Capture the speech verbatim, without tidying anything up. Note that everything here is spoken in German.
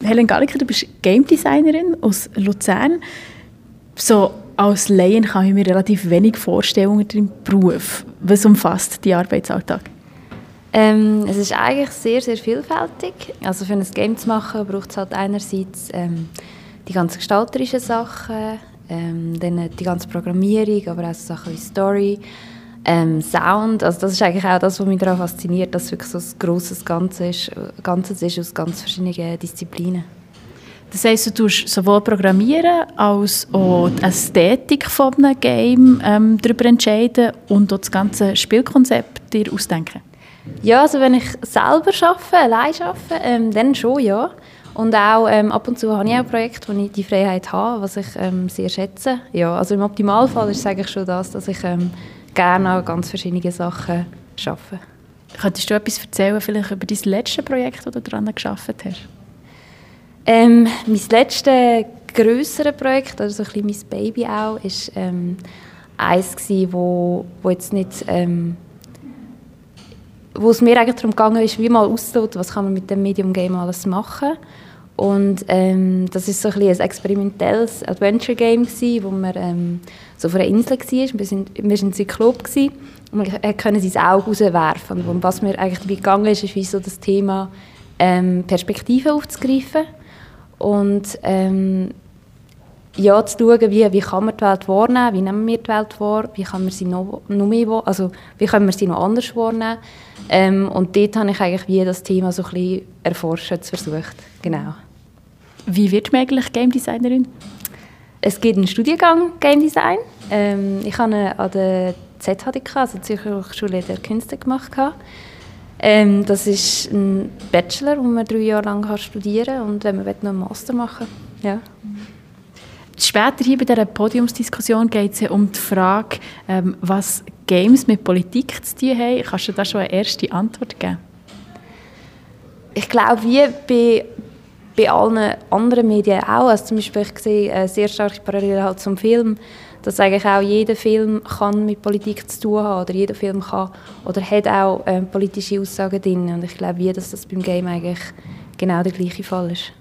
Helen Galliker, du bist Game Designerin aus Luzern. So als Laien kann ich mir relativ wenig vorstellen unter deinem Beruf. Was umfasst dein Arbeitsalltag? Ähm, es ist eigentlich sehr, sehr vielfältig. Also für ein Game zu machen, braucht es halt einerseits ähm, die ganzen gestalterischen Sachen, ähm, dann die ganze Programmierung, aber auch so Sachen wie Story, ähm, Sound. Also das ist eigentlich auch das, was mich daran fasziniert, dass es wirklich so ein grosses Ganzes ist, Ganzes ist aus ganz verschiedenen Disziplinen. Das heisst, du tust sowohl programmieren als auch die Ästhetik von einem Game ähm, darüber entscheiden und auch das ganze Spielkonzept dir ausdenken? Ja, also wenn ich selber arbeite, allein arbeite, ähm, dann schon, ja. Und auch ähm, ab und zu habe ich auch Projekte, wo ich die Freiheit habe, was ich ähm, sehr schätze. Ja, also im Optimalfall ist es eigentlich schon das, dass ich ähm, gerne an ganz verschiedene Sachen arbeite. Könntest du etwas erzählen, vielleicht über dein letztes Projekt, das du daran gearbeitet hast? Ähm, mein letztes grösseres Projekt, also so ein bisschen mein Baby auch, ist ähm, eins gewesen, wo, wo jetzt nicht, ähm, wo es mir eigentlich darum gegangen ist, wie mal auszuloten, was kann man mit dem Medium Game alles machen. Und ähm, das ist so ein, bisschen ein experimentelles Adventure Game gewesen, wo man ähm, so auf einer Insel war. Wir sind, wir sind ein Zyklop gewesen, und man konnte sein Auge rauswerfen. Und was mir eigentlich dabei gegangen ist, ist wie so das Thema ähm, Perspektiven aufzugreifen. Und ähm, ja, zu schauen, wie, wie kann man die Welt wahrnehmen, wie nehmen wir die Welt wahr, wie kann man sie noch, noch mehr, also wie können wir sie noch anders wahrnehmen. Ähm, und dort habe ich eigentlich wie das Thema so ein bisschen erforschen zu versucht. Genau. Wie wird man eigentlich Game Designerin? Es gibt einen Studiengang Game Design. Ähm, ich habe an der Z H D K, also Zürcher Hochschule der Künste, gemacht. Ähm, das ist ein Bachelor, den man drei Jahre lang studieren kann, und wenn man will, noch einen Master machen will. Ja. Später hier bei dieser Podiumsdiskussion geht es ja um die Frage, ähm, was Games mit Politik zu tun haben. Kannst du da schon eine erste Antwort geben? Ich glaube, wie bei, bei allen anderen Medien auch. Also zum Beispiel, ich sehe eine sehr starke Parallele halt zum Film, dass eigentlich auch jeder Film kann mit Politik zu tun haben, oder jeder Film kann oder hat auch ähm, politische Aussagen drin. Und ich glaube, wie, dass das beim Game eigentlich genau der gleiche Fall ist.